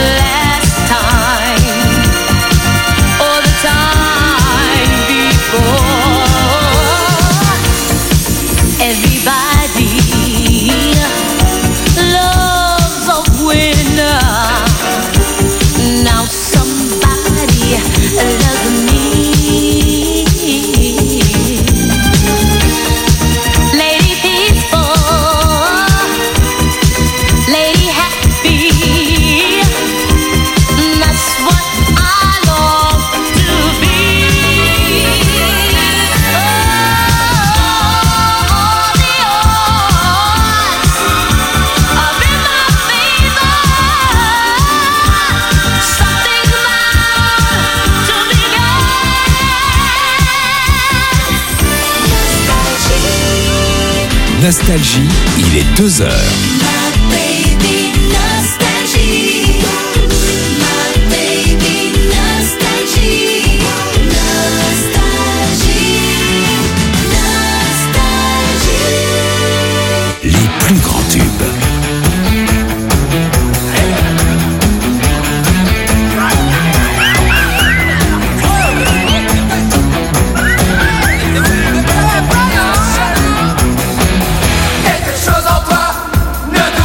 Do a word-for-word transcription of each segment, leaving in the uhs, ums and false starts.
last time or the time before. Everybody loves a winner. Now somebody loves me. Lady peaceful, lady happy. That's what I long to be. Oh, all the odds are in my favor. Something's bound to begin. Nostalgie, il est deux heures. My baby nostalgie. My baby nostalgie. Nostalgie. Nostalgie. Les plus grands tubes. Quelque chose en toi ne te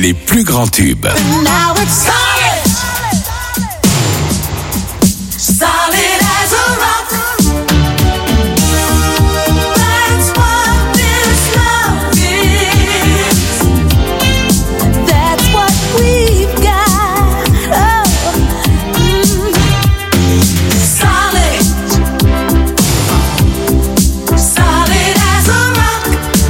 les plus grands tubes. Now it's solid, solid as a rock. That's what this love is. That's what we've got. Oh, mm. Solid, solid as a rock.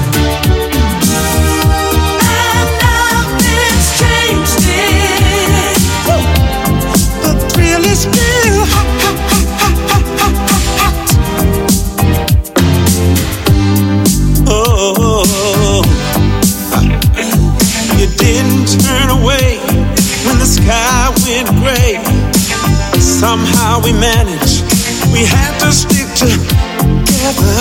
And nothing's changed it. The thrill is still hot, hot, hot, hot, hot, hot, hot. Oh, you didn't turn away when the sky went gray. Somehow we managed, we had to stick together.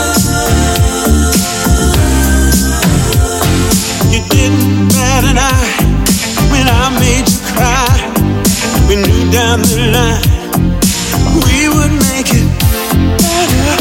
You didn't bat an eye when I made you cry. We knew down the line we would make it better.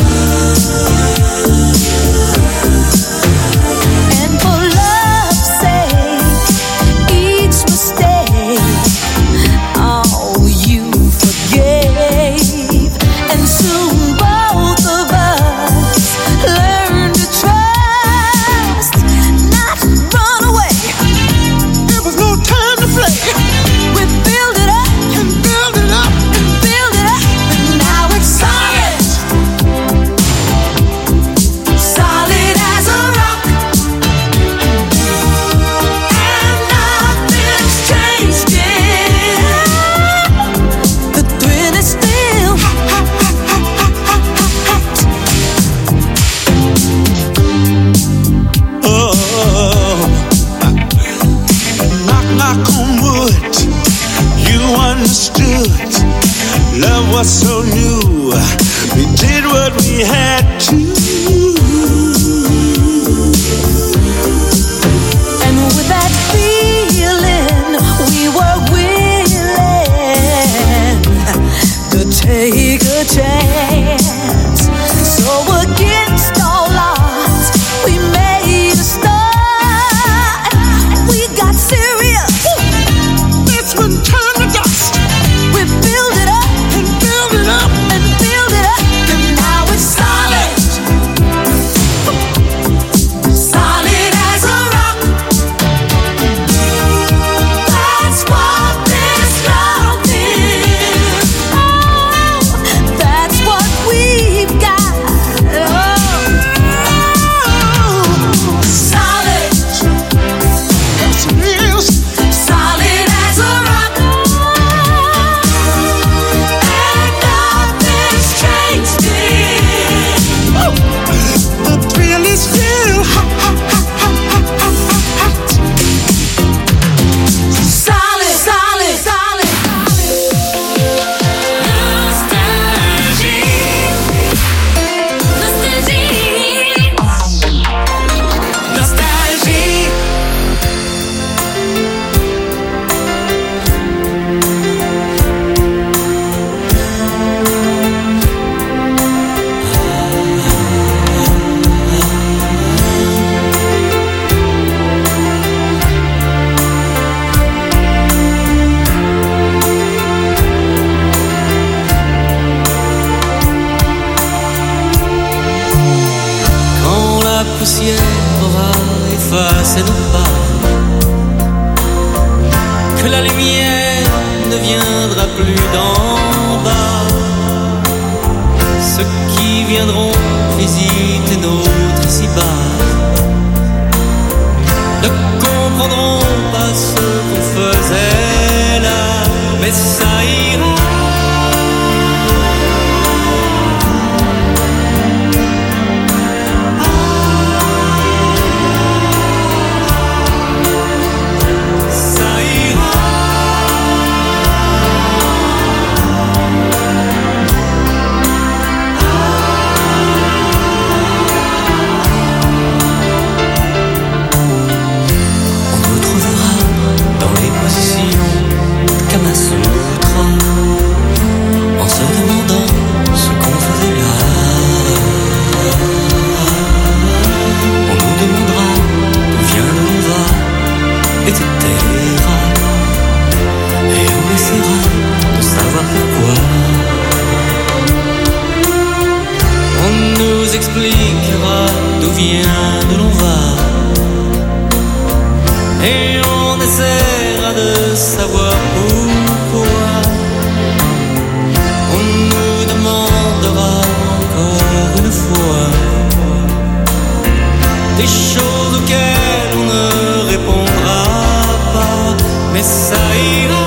And for love's sake, each mistake, oh, you forgave. And soon both of us learned to trust, not run away. There was no time to play. We build it up and build it up and build it up. And now it's solid, solid as a rock. And nothing's changed it. The thrill is still hot, hot, hot, hot, hot, hot, hot. Oh, knock, knock on wood. You understood. Love was so new. We did what we had to. And with that feeling, we were willing to take a chance. So against all odds, we made a start. We got serious. This one turned to dust. We build it up and build it up and build it up. And now it's solid, solid as a rock. That's what this love is. Oh, that's what we've got. Oh, solid, That's real. solid as a rock. And nothing's changed it. The thrill is still hot, hot, hot, hot, hot, hot, hot. Solid, solid, solid. Nostalgie. Quand la poussière aura effacé nos pas, que la lumière ne viendra plus d'en bas, ceux qui viendront visiter notre ici-bas ne comprendront pas ce qu'on faisait là, mais ça ira. Ça ira. On nous trouvera dans les positions Kama Sutra. d'où vient, d'où l'on va. Et on essaiera de savoir pourquoi. On nous demandera encore une fois des choses auxquelles on ne répondra pas, mais ça ira.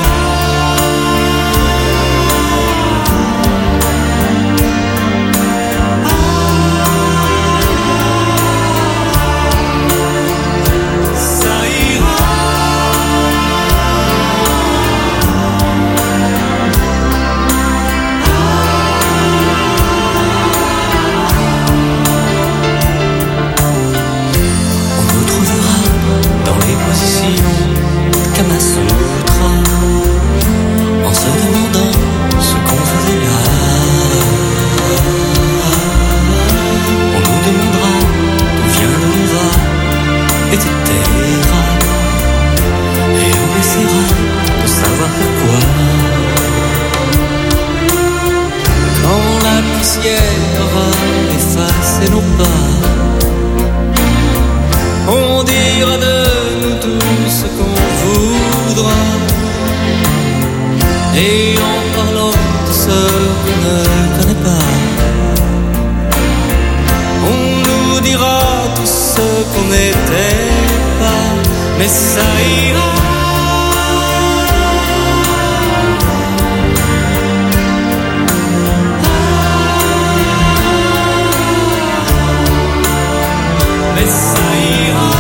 Kama Sutra, en se demandant ce qu'on faisait là. On nous demandera d'où vient, d'où on va, et cetera. Et on essaiera de savoir pourquoi. Quand la poussière aura effacé nos pas, on dira de nous tout ce qu'on voudra. Et en parlant de ce qu'on ne connaît pas, on nous dira tout ce qu'on n'était pas, mais ça ira. Mais ça ira.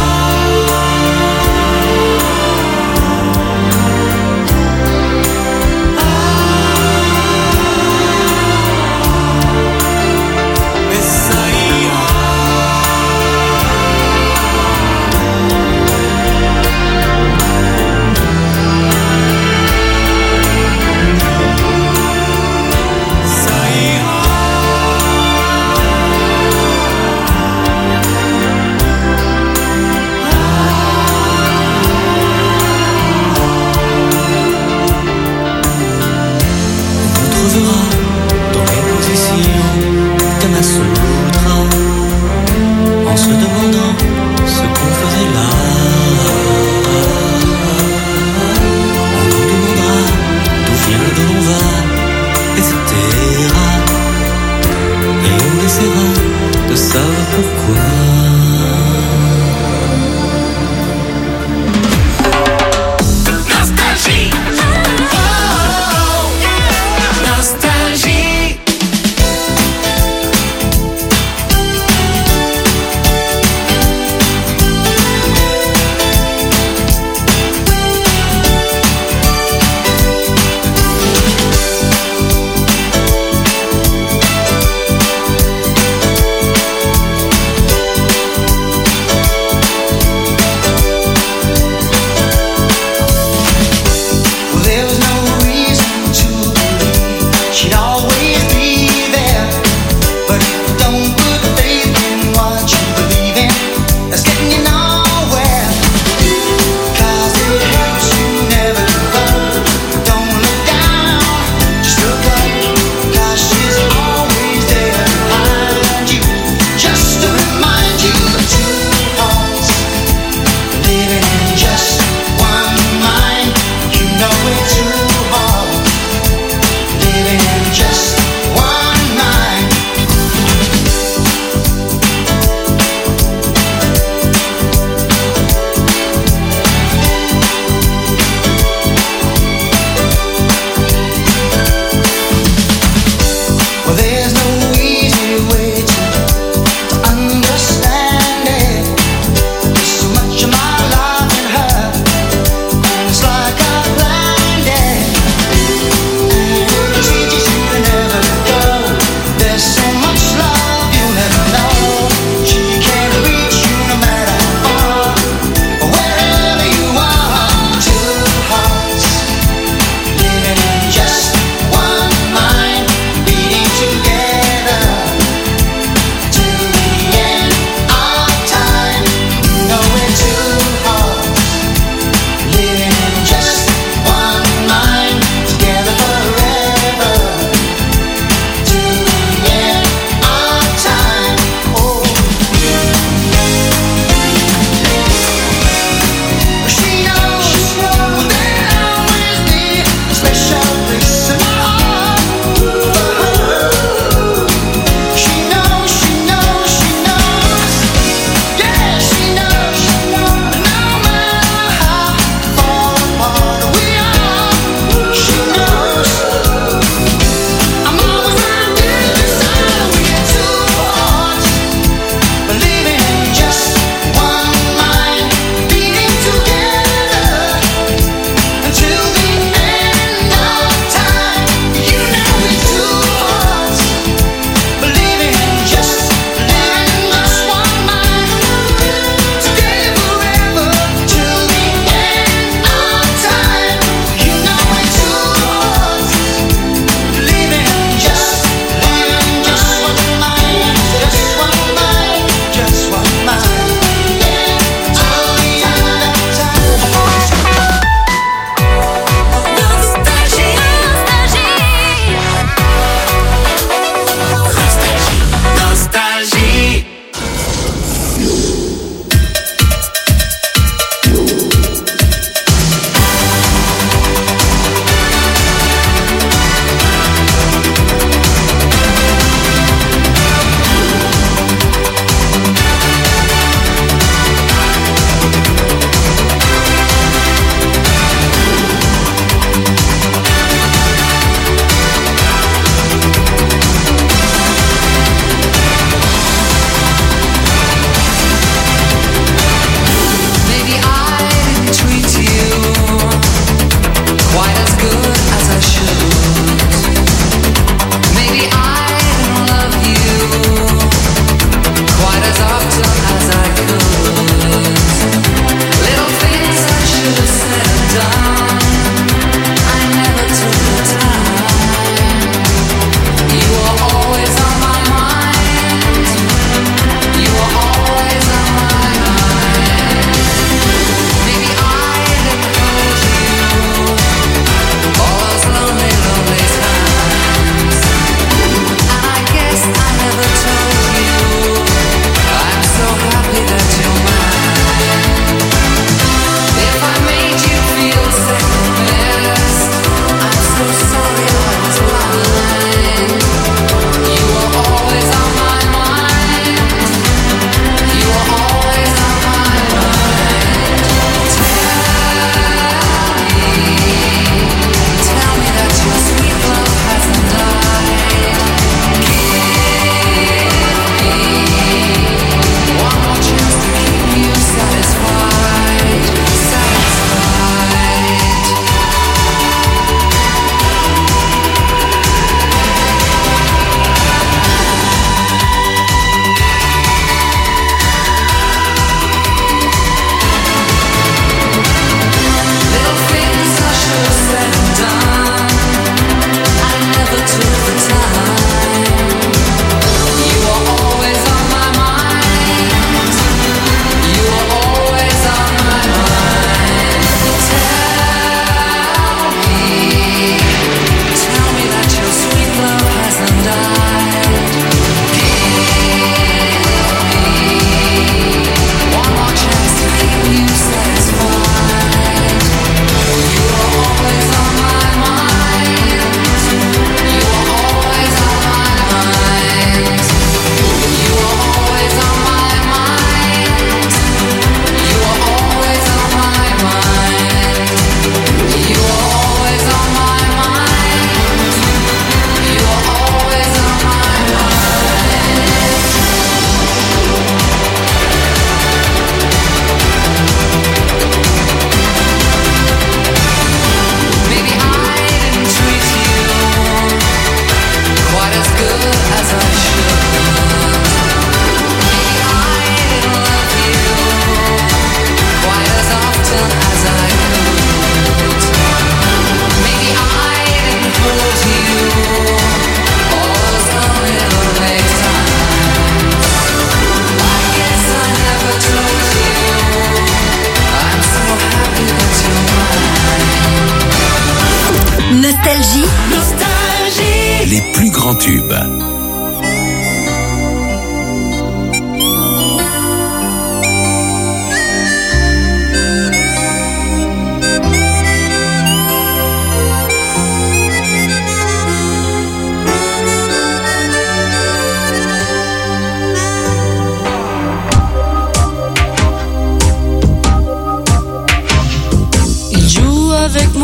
En se demandant ce qu'on faisait là, on nous demandera d'où vient, d'où l'on va, et cetera. Et on essaiera de savoir pourquoi. Nostalgie. Oh, yeah. Nostalgie. Together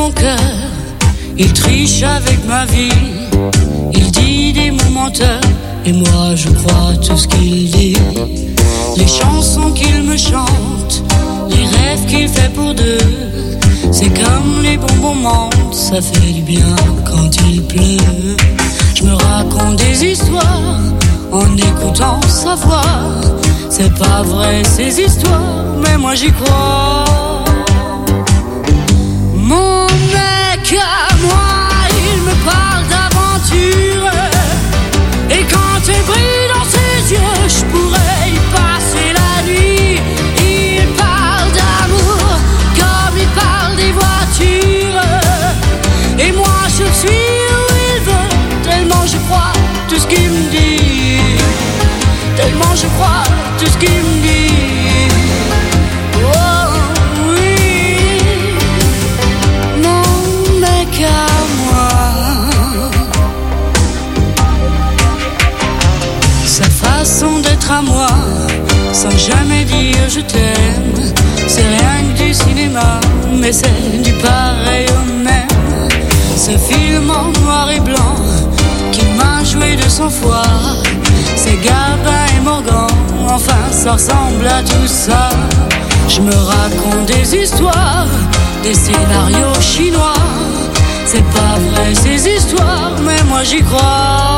mon cœur. Il triche avec ma vie. Il dit des mots menteurs. Et moi je crois tout ce qu'il dit. Les chansons qu'il me chante, les rêves qu'il fait pour deux, c'est comme les bons moments, ça fait du bien quand il pleut. Je me raconte des histoires en écoutant sa voix. C'est pas vrai ces histoires, mais moi j'y crois. Mon mec à moi, il me parle d'aventure. Et quand elle brille dans ses yeux, je pourrais y passer la nuit. Il parle d'amour comme il parle des voitures. Et moi je suis où il veut, tellement je crois tout ce qu'il me dit. Tellement je crois tout ce qu'il me dit. Oh oui, mon mec à moi. Sa façon d'être à moi, sans jamais dire je t'aime, c'est rien que du cinéma, mais c'est du pareil au même. Ce film en noir et blanc qui m'a joué de sang froid, c'est Gabin et Morgan, enfin ça ressemble à tout ça. Je me raconte des histoires, des scénarios chinois. C'est pas vrai ces histoires, mais moi j'y crois.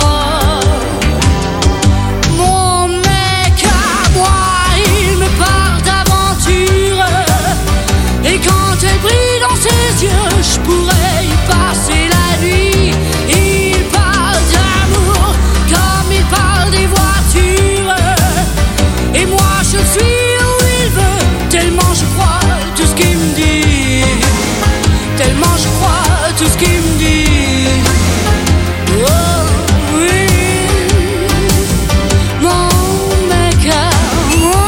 Mon mec à moi, il me parle d'aventure. Et quand elle brille dans ses yeux, je pourrais y passer la nuit. Il parle d'amour comme il parle des voitures. Et moi je suis où il veut, tellement je crois tout ce qu'il me dit. Tellement je crois tout ce qu'il me dit. Oh oui, mon mec à moi.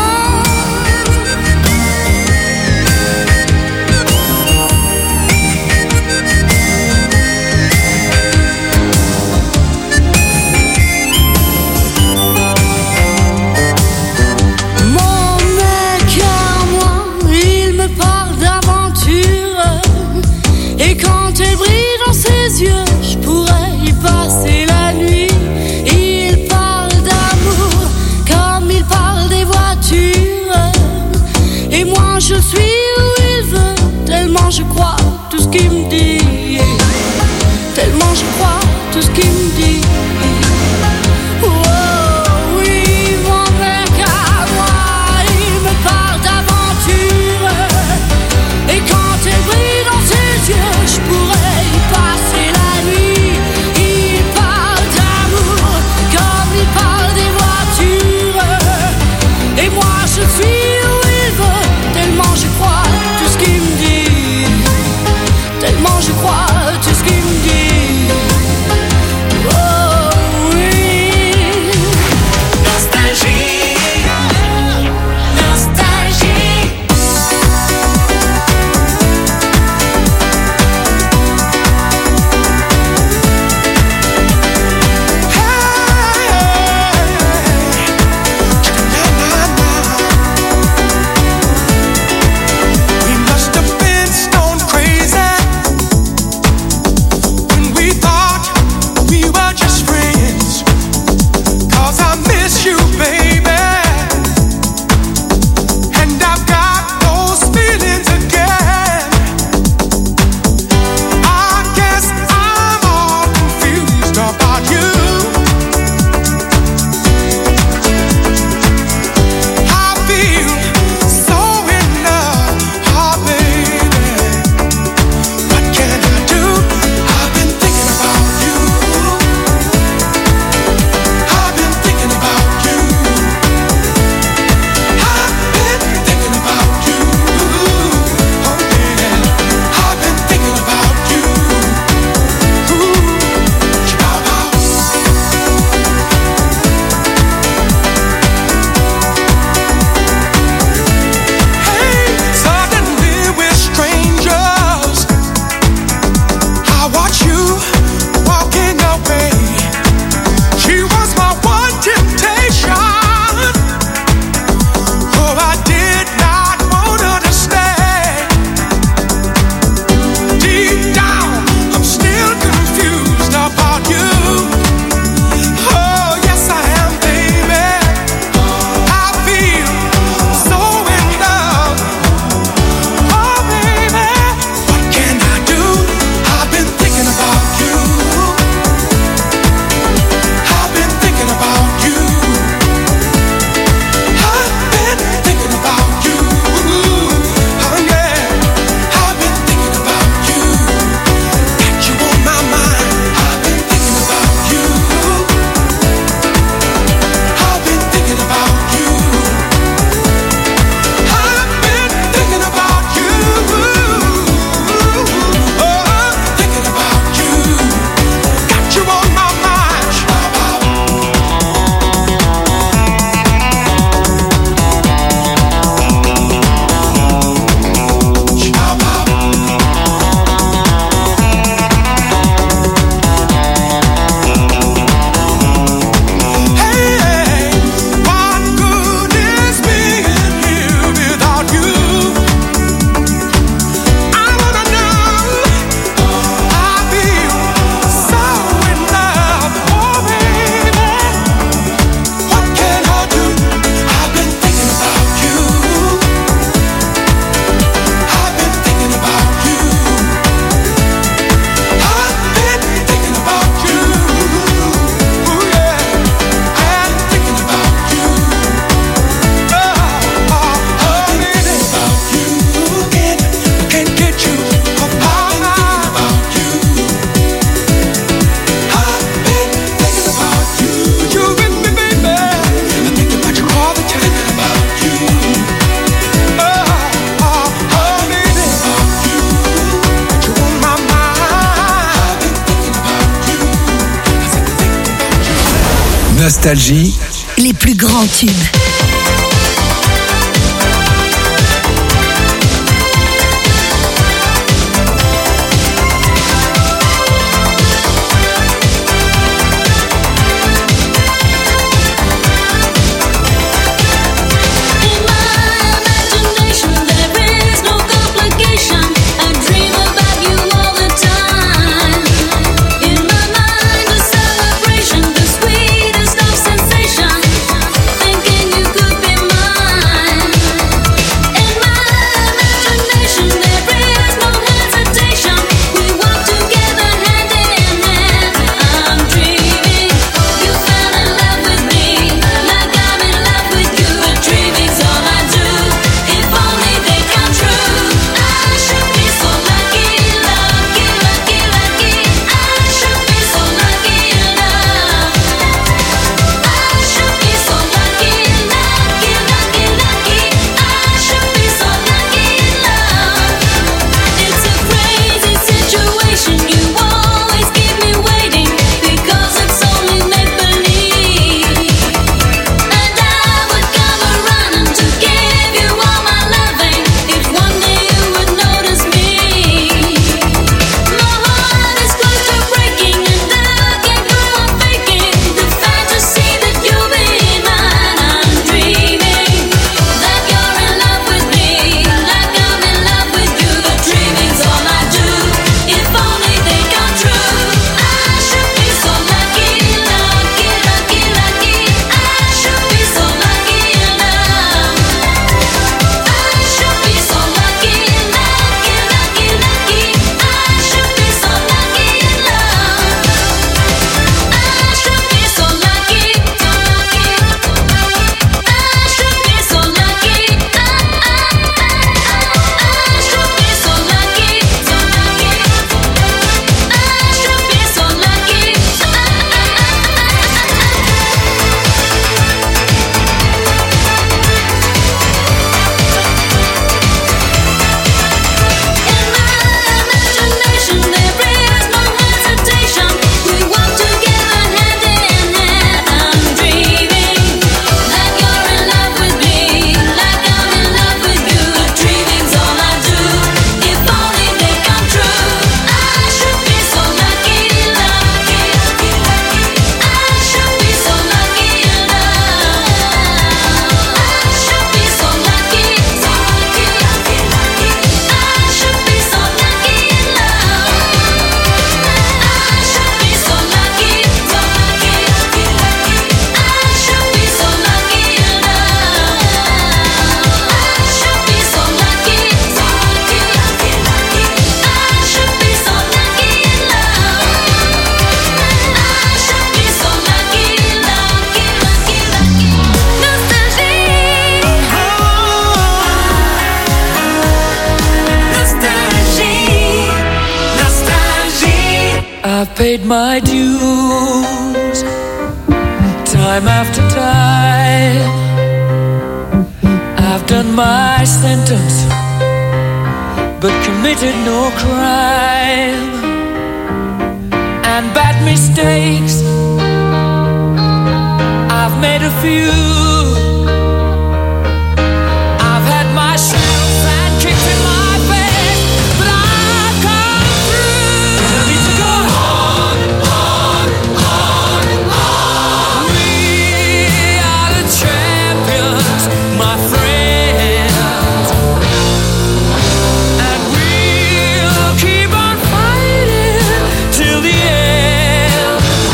Et quand elle brille dans ses yeux, je pourrais y passer la nuit. Il parle d'amour comme il parle des voitures. Et moi je suis où il veut, tellement je crois tout ce qu'il me dit. Tellement je crois tout ce qu'il me dit. Oh oui, mon mec à moi, il me parle d'aventure. Et quand elle brille dans ses yeux, je pourrais y passer la nuit. Il parle d'amour comme il parle des voitures. Et moi je suis où il veut, tellement je crois tout ce qu'il me dit. Tellement je Nostalgie, les plus grands tubes. I've paid my dues time after time. I've done my sentence but committed no crime. And bad mistakes I've made a few. I've had my shells and kicks in my face, but I've come through. I need to go on, on, on, on. We are the champions, my friends, and we'll keep on fighting till the end.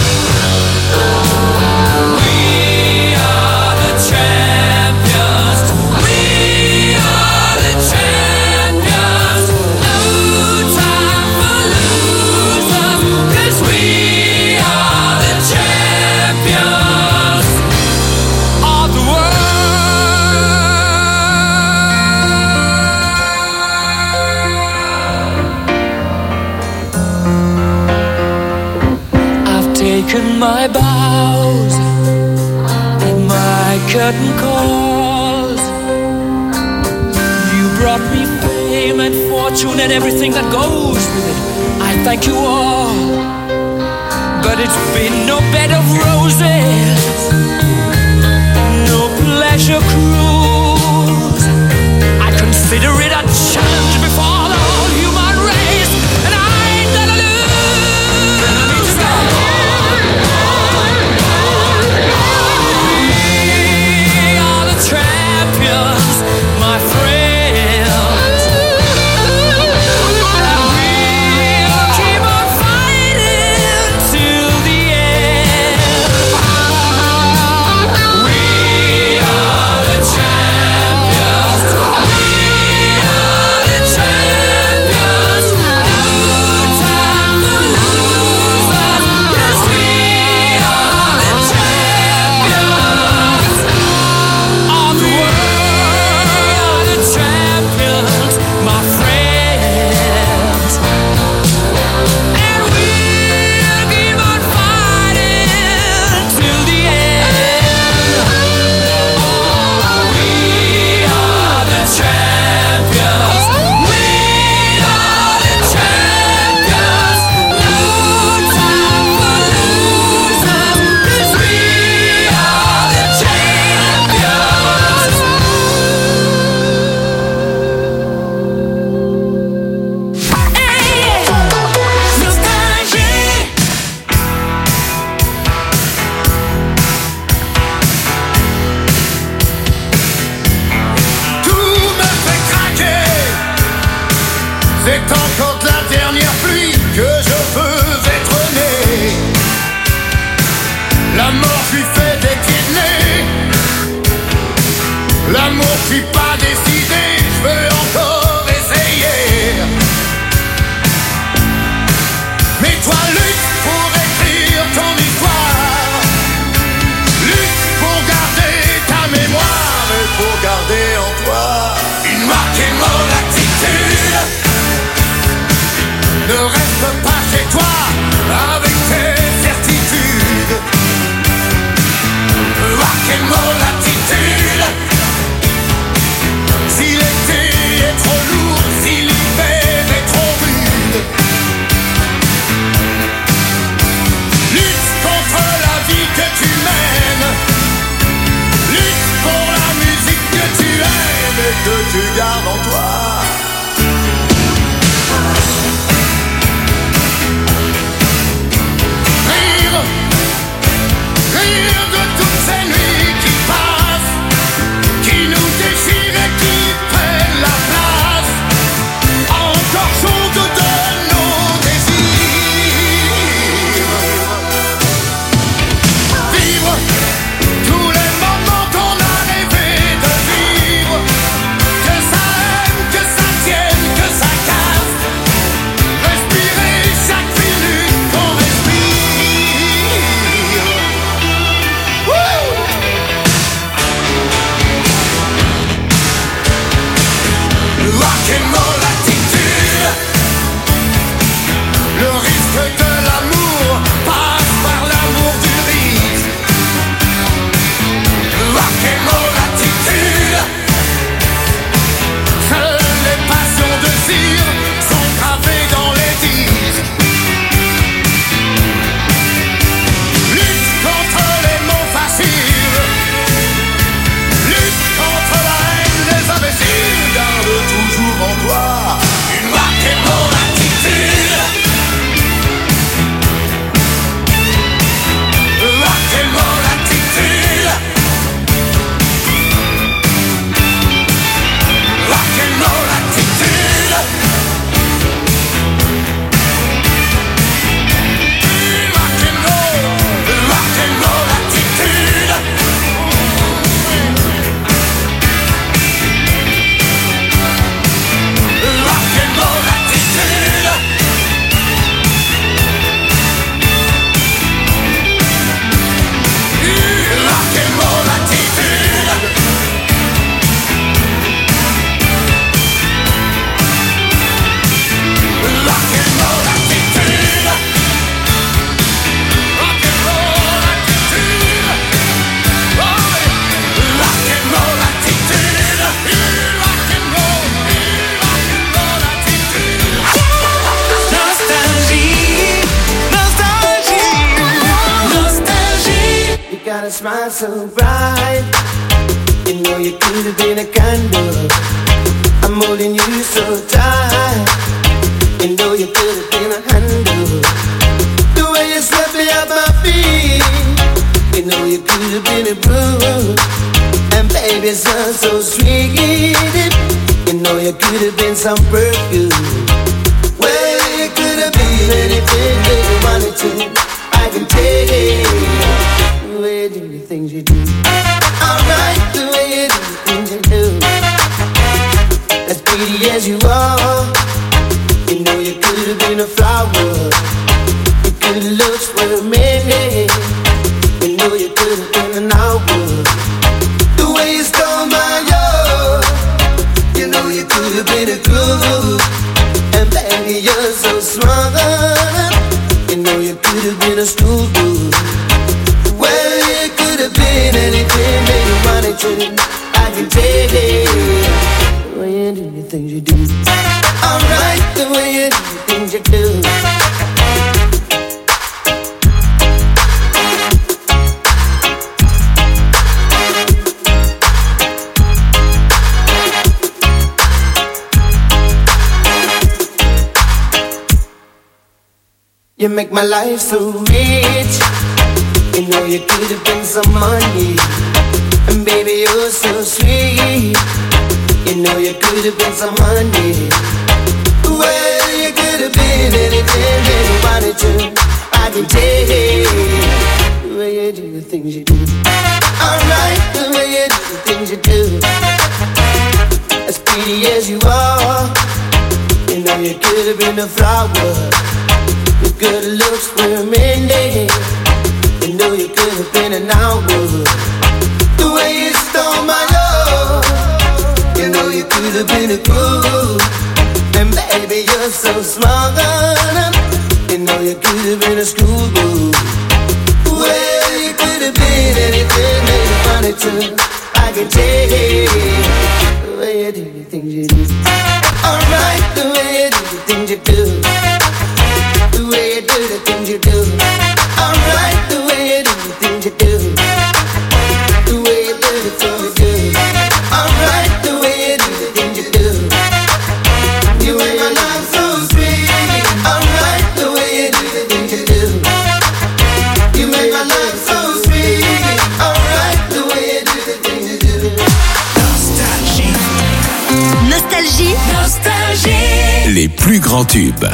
We are the champions. We are the champions. No time for losers, 'cause we are the champions of the world. I've taken my bows and my curtain calls. You brought me fame and fortune and everything that goes with it. I thank you all, but it's been no bed of roses. L'amour, je suis pas décidé, je veux encore essayer. Mais toi, lutte pour écrire ton histoire. Lutte pour garder ta mémoire et pour garder en toi une marque et mon attitude. Ne reste pas chez toi avec tes certitudes. Marque et mon attitude. Si l'été est trop lourd, si l'hiver est trop rude, lutte contre la vie que tu mènes. Lutte pour la musique que tu aimes et que tu gardes en toi. Rire, rire de toutes ces nuits qui passent, qui nous déchirent et qui prennent la place, encore chaude de nos désirs. Vivre tous les moments qu'on a rêvé de vivre, que ça aime, que ça tienne, que ça casse, respirer chaque minute qu'on respire. Wouh! Rock and roll attitude. Le risque de l'amour passe par l'amour du risque. Rock and roll attitude. Seules les passions de cire sont gravées dans les disques. Lutte contre les mots faciles. Lutte contre la haine des imbéciles. Garde toujours en toi une marque et mon attitude. Marque et mon attitude. Marque et mon attitude. Marque et mon, marque et mon attitude. Rock and roll attitude. Rock and roll attitude. Rock and roll attitude. Rock and roll attitude. Oh, rock and roll attitude. Rock and roll, rock and roll attitude. Nostalgie, nostalgie, nostalgie. You got a smile so bright. You know you could have been a candle. I'm holding you so tight. You know you could have been a handle. The way you swept me off my feet. You know you could have been a broom. And baby, it's so, so sweet. You know you could have been some perfume. Well, you could have been anything that you wanted to. I can tell the way you do the things you do. Alright, the way you do the things you do. As pretty as you are, you know you could have been a flower. Your good looks were many. You know you could have been an hour. The way you stole my heart, you know you could have been a groove. And baby, you're so smart. You know you could have been a stool dude. Well, you could have been anything that you wanted to. I can tell it. The way you do the things you do. Alright, the way you do the things you do. You make my life so rich. You know you could have been some money. And baby, you're so sweet. You know you could have been some honey. Well, you could have been anything that you wanted to. I can tell the way you do the things you do. Alright, the way you do the things you do. As pretty as you are, you know you could have been a flower. Your good looks were mending. You know you could have been an hour. The way you stole my love, you know you could have been a groove. And baby, you're so smart. You know you could have been a schoolboy. Well, you could have been anything that you wanted to. I can take the way you do the things you do. Alright, the way you do the things you do. The way you do the things you do. Alright, the way you do the things you do. The way you do the things you do. Alright, the way you do the things you do. You make my life so sweet. Alright, the way you do the things you do. You make my life so sweet. Alright, the way you do the things you do. Nostalgie. Nostalgie. Nostalgie. Les plus grands tubes.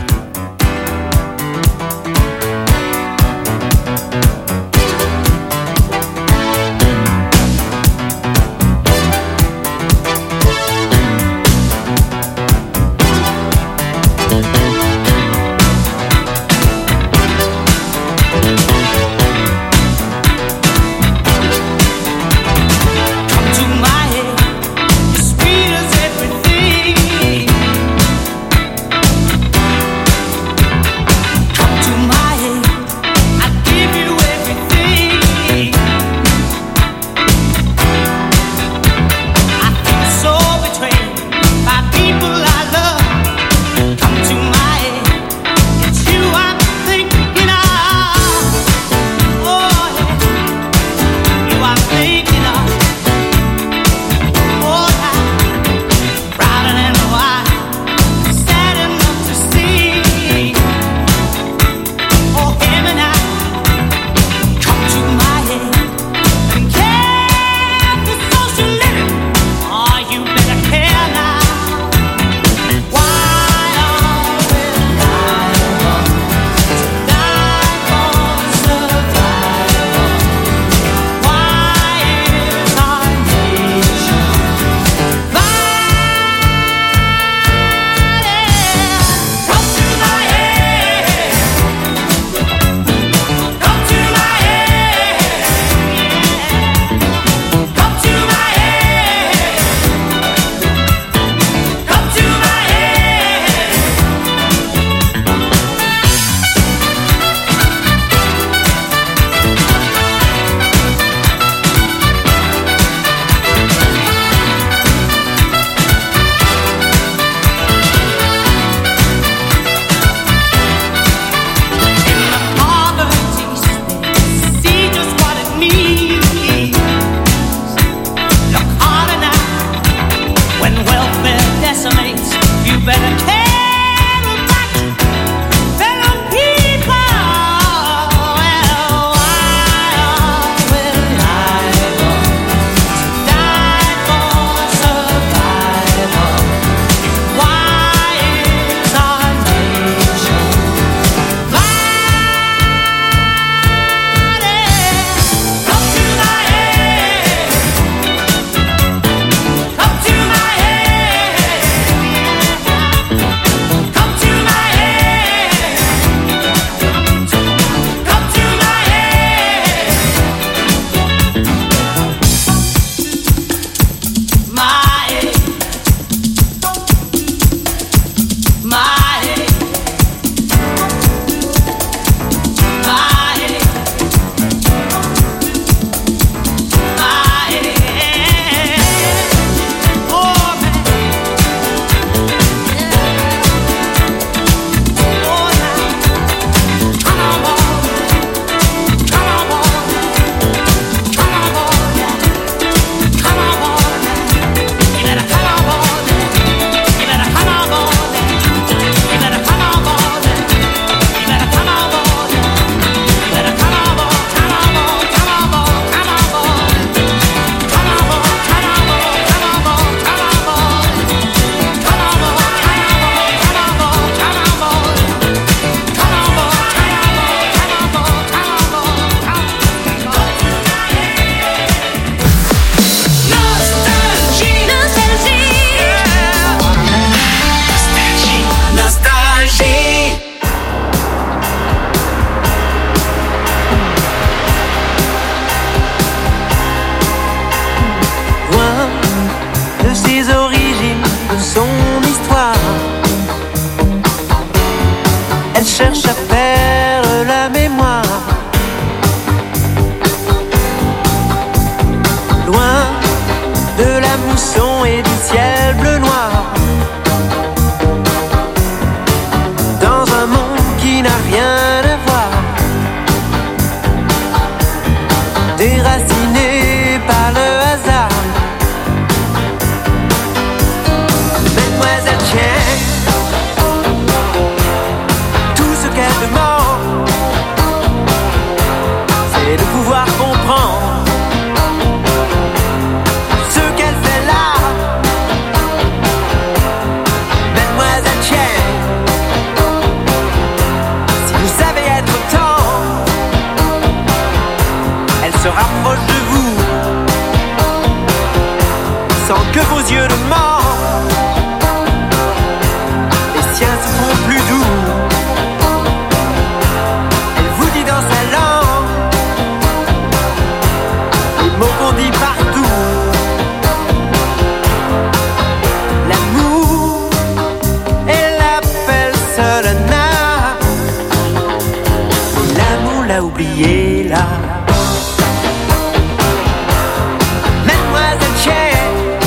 Sweet as everything. sans que vos yeux ne mentent. Les siens se font plus doux. Elle vous dit dans sa langue les mots qu'on dit partout. L'amour, elle l'appelle solennel. L'amour l'a oublié là. Mademoiselle Chen,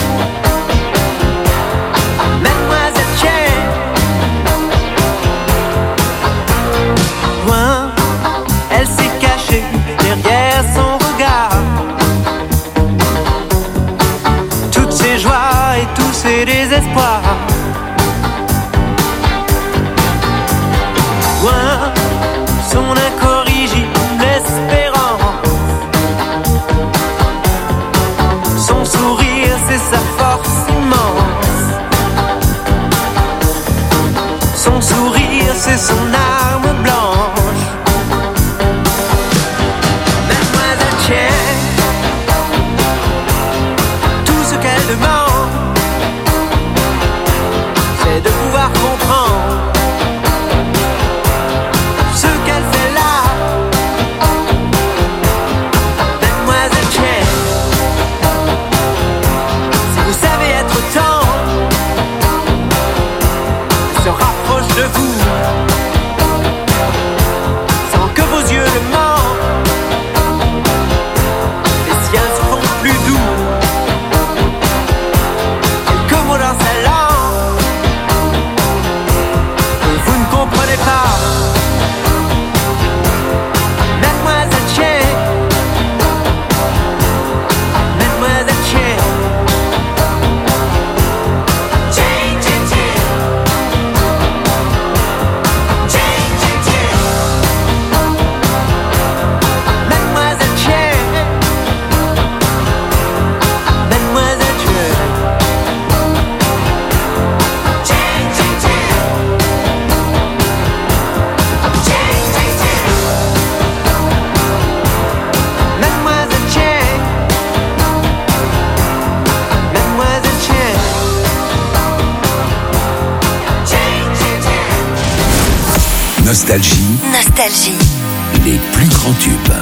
Mademoiselle Chen. Loin, elle s'est cachée derrière son regard. Toutes ses joies et tous ses désespoirs. Loin, son incorrigible espérance. Son sourire, c'est sa force immense. Son sourire, c'est son arme blanche. Mademoiselle Chen, tout ce qu'elle demande, c'est de pouvoir comprendre ce qu'elle fait là. Mademoiselle Chen, si vous savez être tendre, elle se rapproche de vous, sans que vos yeux le mentent. Les siens se font plus doux. Quelques mots dans sa langue que vous ne comprenez pas. Mademoiselle Chen, Mademoiselle Chen. Chen, Chen, Chen. Chen, Chen, Chen. Mademoiselle Chen, Mademoiselle Chen. Chen, Chen, Chen. Chen, Chen, Chen. Mademoiselle Chen, Mademoiselle Chen. Chen, Chen, Chen. Nostalgie, Nostalgie. les plus grands tubes.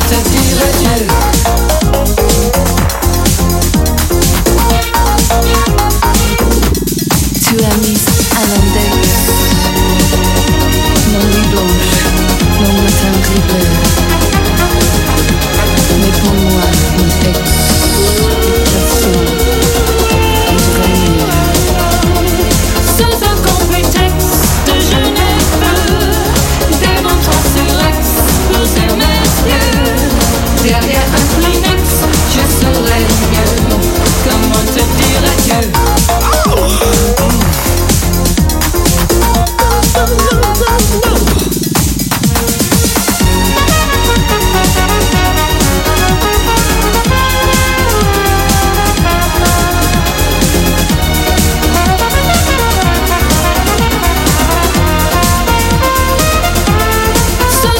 te dire adieu. Tu as mis à l'index nos nuits blanches, nos matins gris bleu. Mais pour moi, une explication est vraie. Sous un complexe de Genève, démontrant ses rex pour ses messieurs. Derrière